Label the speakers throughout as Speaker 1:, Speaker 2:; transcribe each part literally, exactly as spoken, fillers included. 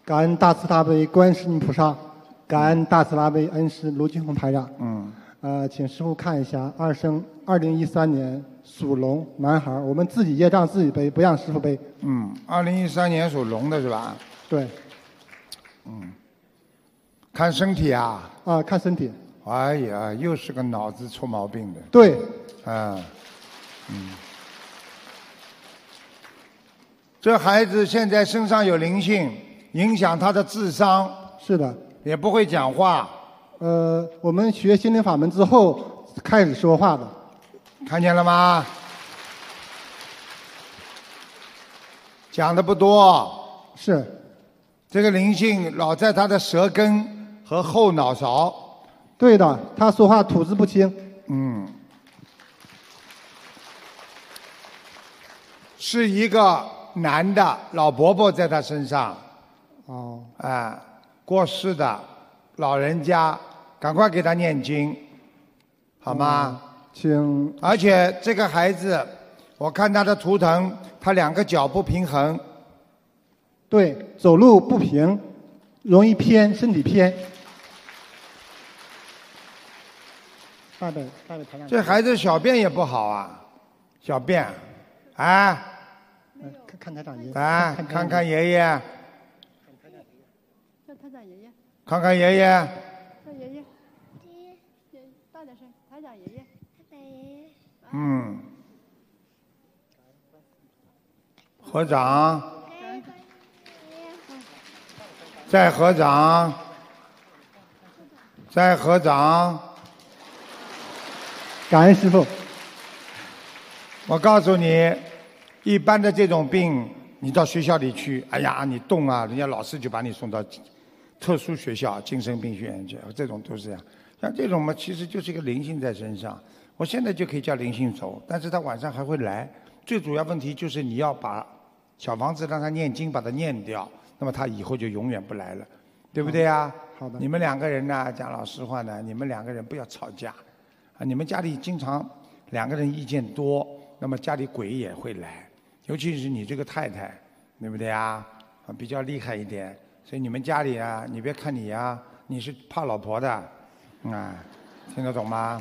Speaker 1: 感恩大慈大悲观世音菩萨，感恩大慈大悲恩师卢金红台长。
Speaker 2: 嗯。
Speaker 1: 呃，请师傅看一下，二生二零一三年属龙男孩，我们自己业障自己背，不让师傅背。
Speaker 2: 嗯，二零一三年属龙的是吧？
Speaker 1: 对。
Speaker 2: 嗯。看身体啊？
Speaker 1: 啊，看身体。
Speaker 2: 哎呀，又是个脑子出毛病的。
Speaker 1: 对。
Speaker 2: 啊，嗯。这孩子现在身上有灵性，影响他的智商。
Speaker 1: 是的。
Speaker 2: 也不会讲话。
Speaker 1: 呃，我们学心灵法门之后开始说话的。
Speaker 2: 看见了吗？讲的不多。
Speaker 1: 是。
Speaker 2: 这个灵性老在他的舌根和后脑勺。
Speaker 1: 对的，他说话吐字不清。
Speaker 2: 嗯。是一个男的老伯伯在他身上。
Speaker 1: 哦。
Speaker 2: 啊，过世的老人家，赶快给他念经，好吗？
Speaker 1: 嗯、请。
Speaker 2: 而且这个孩子，我看他的图腾，他两个脚不平衡。
Speaker 1: 对，走路不平，容易偏，身体偏。大的，大的台长。
Speaker 2: 这孩子小便也不好啊，小便，啊。
Speaker 1: 看看台长爷爷。
Speaker 2: 来，看看爷爷。
Speaker 3: 叫台长爷爷。
Speaker 2: 看看爷爷。
Speaker 3: 叫爷爷。爷爷，大点声，台长爷爷。台长爷爷。
Speaker 2: 嗯。合掌。再合掌。再合掌。
Speaker 1: 感恩师父。
Speaker 2: 我告诉你，一般的这种病，你到学校里去，哎呀，你动啊，人家老师就把你送到特殊学校、精神病学院去，这种都是这样。像这种嘛，其实就是一个灵性在身上。我现在就可以叫灵性走，但是他晚上还会来。最主要问题就是你要把小房子让他念经，把它念掉，那么他以后就永远不来了，对不对呀？
Speaker 1: 好的。
Speaker 2: 你们两个人呢，讲老实话呢，你们两个人不要吵架，啊，你们家里经常两个人意见多，那么家里鬼也会来，尤其是你这个太太，对不对啊？啊，比较厉害一点，所以你们家里啊，你别看你啊，你是怕老婆的，啊，听得懂吗？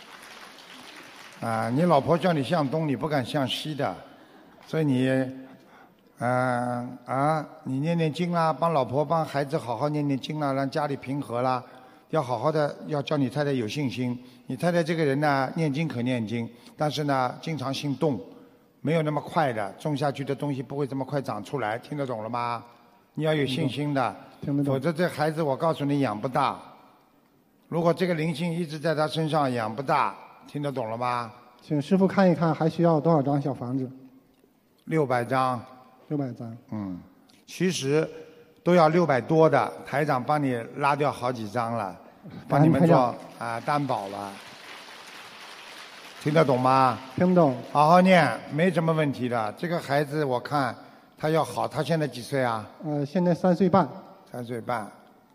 Speaker 2: 啊，你老婆叫你向东，你不敢向西的，所以你，嗯 啊, 啊，你念念经啦，帮老婆帮孩子好好念念经啦，让家里平和啦，要好好的，要叫你太太有信心。你太太这个人呢，念经可念经，但是呢，经常性动，没有那么快的，种下去的东西不会这么快长出来，听得懂了吗？你要有信心的，否则这孩子我告诉你养不大。如果这个灵性一直在他身上养不大，听得懂了吗？
Speaker 1: 请师父看一看，还需要多少张小房子？
Speaker 2: 六百张。
Speaker 1: 六百张。
Speaker 2: 嗯，其实都要六百多的，台长帮你拉掉好几张了，帮你们做啊担保了。听得懂吗？
Speaker 1: 听不懂。
Speaker 2: 好好念，没什么问题的。这个孩子我看他要好，他现在几岁啊？
Speaker 1: 呃，现在三岁半。
Speaker 2: 三岁半。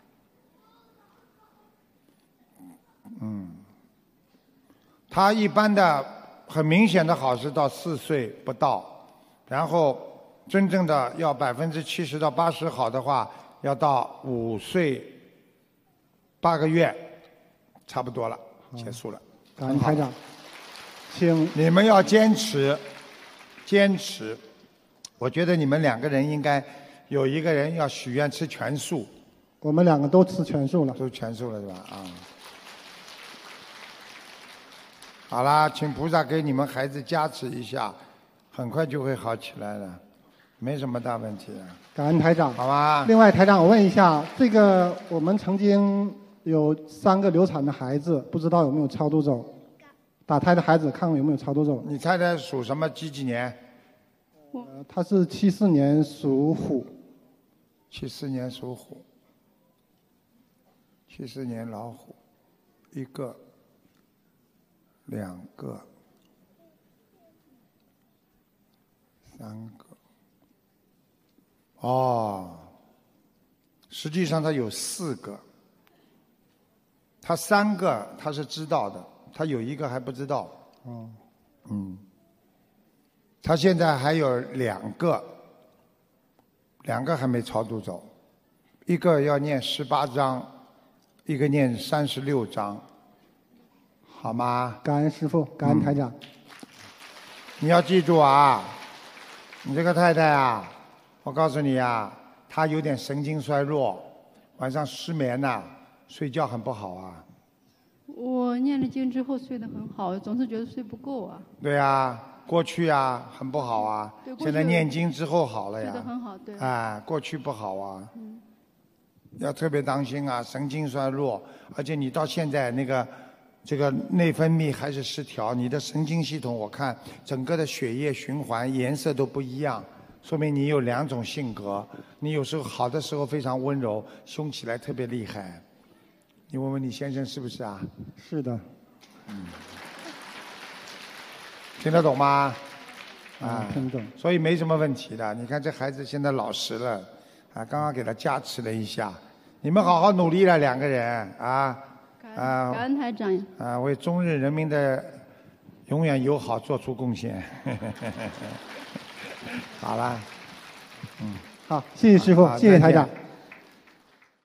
Speaker 2: 嗯，他一般的很明显的好是到四岁不到，然后真正的要百分之七十到八十好的话，要到五岁八个月，差不多了，结束了。
Speaker 1: 感恩台长，请
Speaker 2: 你们要坚持，坚持。我觉得你们两个人应该有一个人要许愿吃全素。
Speaker 1: 我们两个都吃全素了。
Speaker 2: 都全素了是吧？啊。好啦，请菩萨给你们孩子加持一下，很快就会好起来了，没什么大问题的。
Speaker 1: 感恩台长，
Speaker 2: 好吧。
Speaker 1: 另外，台长，我问一下，这个我们曾经有三个流产的孩子，不知道有没有超度走？打胎的孩子，看看有没有超度走？
Speaker 2: 你太太属什么？几几年？
Speaker 1: 呃，他是七四年属虎。
Speaker 2: 七四年属虎。七四年老虎，一个。两个，三个，哦，实际上他有四个，他三个他是知道的，他有一个还不知道。
Speaker 1: 哦，
Speaker 2: 嗯，他现在还有两个，两个还没超度走， 一个要念十八章，一个念三十六章，好吗？
Speaker 1: 感恩师父，感恩台长。
Speaker 2: 嗯、你要记住啊，你这个太太啊，我告诉你啊，她有点神经衰弱，晚上失眠呐、啊，睡觉很不好啊。
Speaker 3: 我念了经之后睡得很好，总是觉得睡不够啊。
Speaker 2: 对啊，过去啊很不好啊，现在念经之后好了呀。
Speaker 3: 睡得很好，对。
Speaker 2: 哎，过去不好啊。
Speaker 3: 嗯。
Speaker 2: 要特别当心啊，神经衰弱，而且你到现在那个这个内分泌还是失调，你的神经系统我看整个的血液循环颜色都不一样，说明你有两种性格。你有时候好的时候非常温柔，凶起来特别厉害。你问问你先生是不是啊？
Speaker 1: 是的。
Speaker 2: 嗯。听得懂吗？
Speaker 1: 啊，听懂。
Speaker 2: 所以没什么问题的。你看这孩子现在老实了，啊，刚刚给他加持了一下。你们好好努力了，两个人啊啊！
Speaker 3: 感恩台长。
Speaker 2: 啊，为中日人民的永远友好做出贡献。好了，嗯。
Speaker 1: 好，谢谢师傅，谢谢台长。